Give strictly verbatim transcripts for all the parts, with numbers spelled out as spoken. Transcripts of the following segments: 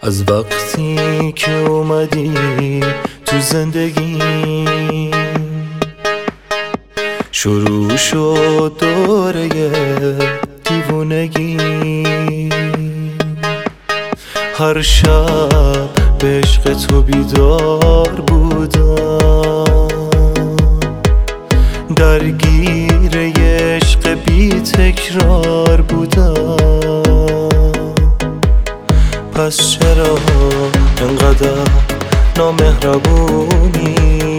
از وقتی که اومدی تو زندگی شروع شد دوره دیوونگی. هر شب به عشق تو بیدار بودم، درگیر عشق بی تکرار بودم. پس چرا انقدر نامهربونی؟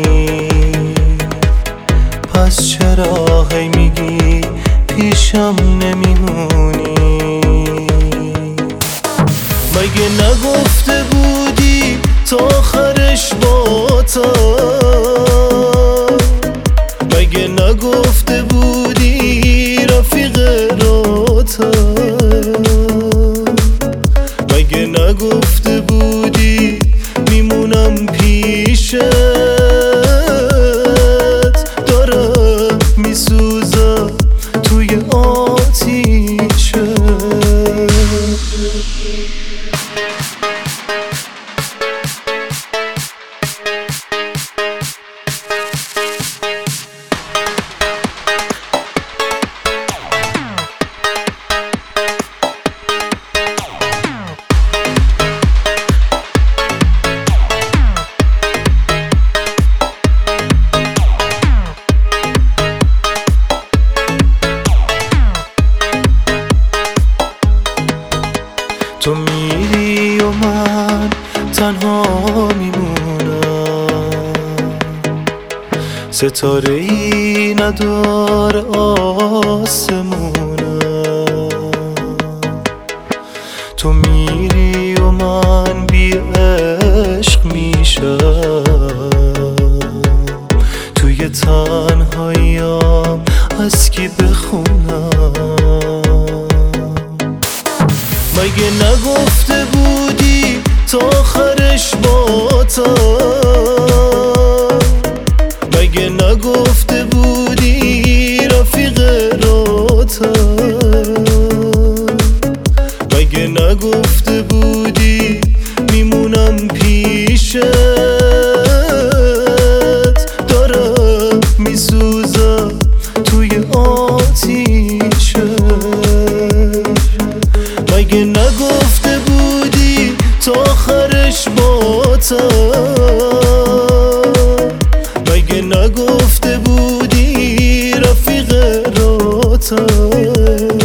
پس چرا هی میگی پیشم نمیمونی؟ مگه نگفته بودی تا آخرش با تا؟ مگه نگفته بودی رفیق راتا؟ مگه نگفته بودی میمونم پیشت، دارم میسوزم توی آتیشت؟ تو میری و من تنها میمونم، ستاره ای نداره آسمونم. تو میری و من بی عشق میشم، توی تنهاییام از کی بخونم؟ مگه نگفته بودی تا آخرش با تا؟ مگه نگفته بودی رفیق راتا؟ مگه نگفته بودی میمونم پیشت، دارم میسوزم توی آتیشت؟ مگه نگفته بودی تا آخرش با تا؟ مگه نگفته بودی رفیق راتا؟